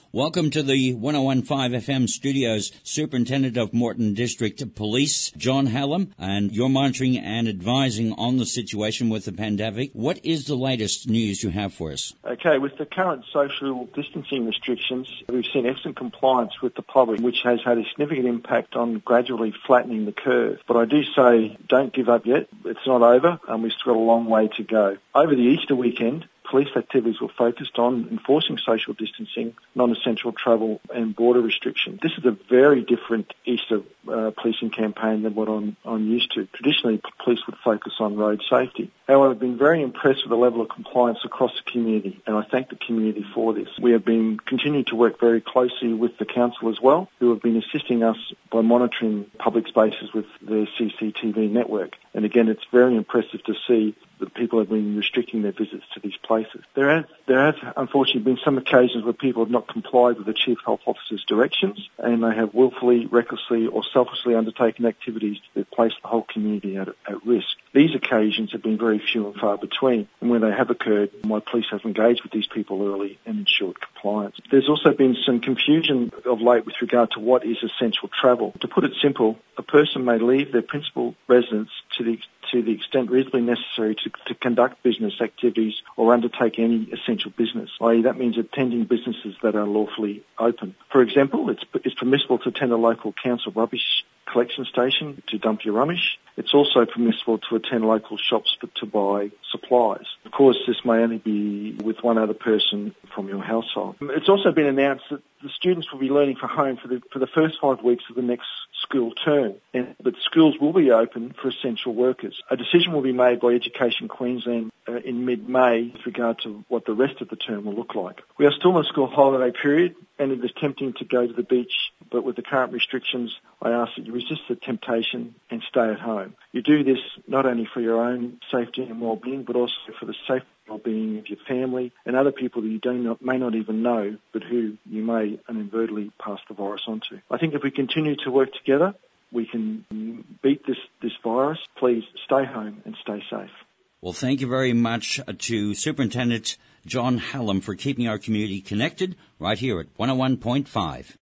Welcome to the 101.5 FM studios, Superintendent of Moreton District Police, John Hallam, and you're monitoring and advising on the situation with the pandemic. What is the latest news you have for us? Okay, with the current social distancing restrictions, we've seen excellent compliance with the public, which has had a significant impact on gradually flattening the curve. But I do say, don't give up yet. It's not over, and we've still got a long way to go. Over the Easter weekend, police activities were focused on enforcing social distancing, non-essential travel and border restrictions. This is a very different Easter policing campaign than what I'm used to. Traditionally, police would focus on road safety. However, I've been very impressed with the level of compliance across the community, and I thank the community for this. We have been continuing to work very closely with the council as well, who have been assisting us by monitoring public spaces with their CCTV network. And again, it's very impressive to see that people have been restricting their visits to these places. There has unfortunately been some occasions where people have not complied with the Chief Health Officer's directions, and they have willfully, recklessly or selfishly undertaken activities that place the whole community at risk. These occasions have been very few and far between, and when they have occurred, my police have engaged with these people early and ensured compliance. There's also been some confusion of late with regard to what is essential travel. To put it simple, a person may leave their principal residence to the extent reasonably necessary to conduct business activities or undertake any essential business, i.e. that means attending businesses that are lawfully open. For example, it's permissible to attend a local council rubbish collection station to dump your rubbish. It's also permissible to attend local shops to buy supplies. Of course, this may only be with one other person from your household. It's also been announced that the students will be learning from home for the first 5 weeks of the next school term, but schools will be open for essential workers. A decision will be made by Education Queensland in mid-May with regard to what the rest of the term will look like. We are still in a school holiday period, and it is tempting to go to the beach, but with the current restrictions, I ask that you resist the temptation and stay at home. You do this not only for your own safety and well-being, but also for the safety and well-being of your family and other people that you may not even know, but who you may inadvertently pass the virus on to. I think if we continue to work together, we can beat this virus. Please stay home and stay safe. Well, thank you very much to Superintendent John Hallam for keeping our community connected right here at 101.5.